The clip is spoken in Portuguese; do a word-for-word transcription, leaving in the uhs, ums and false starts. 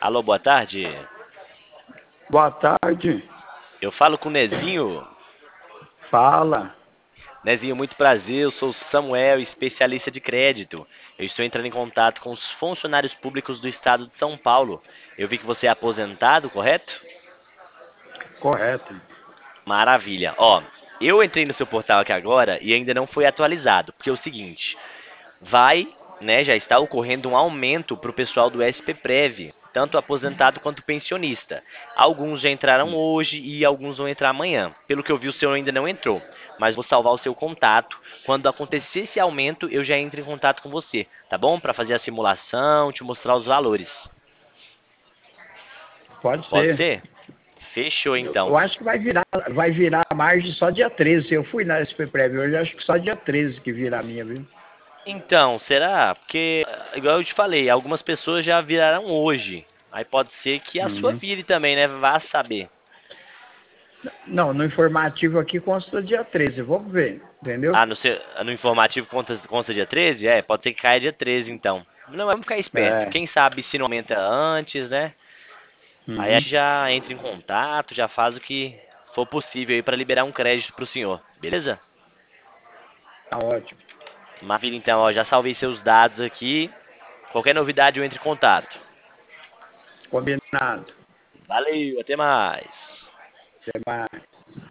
Alô, boa tarde. Boa tarde. Eu falo com o Nezinho. Fala. Nezinho, muito prazer. Eu sou o Samuel, especialista de crédito. Eu estou entrando em contato com os funcionários públicos do estado de São Paulo. Eu vi que você é aposentado, correto? Correto. Maravilha. Ó, eu entrei no seu portal aqui agora e ainda não foi atualizado, porque é o seguinte, vai, né, já está ocorrendo um aumento para o pessoal do S P Prev, tanto aposentado quanto pensionista. Alguns já entraram hoje e alguns vão entrar amanhã. Pelo que eu vi, o senhor ainda não entrou, mas vou salvar o seu contato. Quando acontecer esse aumento, eu já entro em contato com você, tá bom? Para fazer a simulação, te mostrar os valores. Pode Pode ser. ser? Fechou Eu, então. eu acho que vai virar, vai virar a margem só dia treze. Eu fui na S P Prev hoje, acho que só dia treze que vira a minha, viu? Então, será? Porque, igual eu te falei, algumas pessoas já viraram hoje. Aí pode ser que a sua Uhum. vire também, né? Vá saber. Não, no informativo aqui consta dia treze. Vamos ver, entendeu? Ah, no, seu, no informativo consta, consta dia treze. É, pode ser que caia dia treze, então. Não, vamos ficar esperto. É. Quem sabe se não aumenta antes, né? Aí a Uhum. gente já entra em contato, já faz o que for possível aí para liberar um crédito pro senhor. Beleza? Tá ótimo. Maravilha, então, ó, já salvei seus dados aqui. Qualquer novidade eu entro em contato. Combinado. Valeu, até mais. Até mais.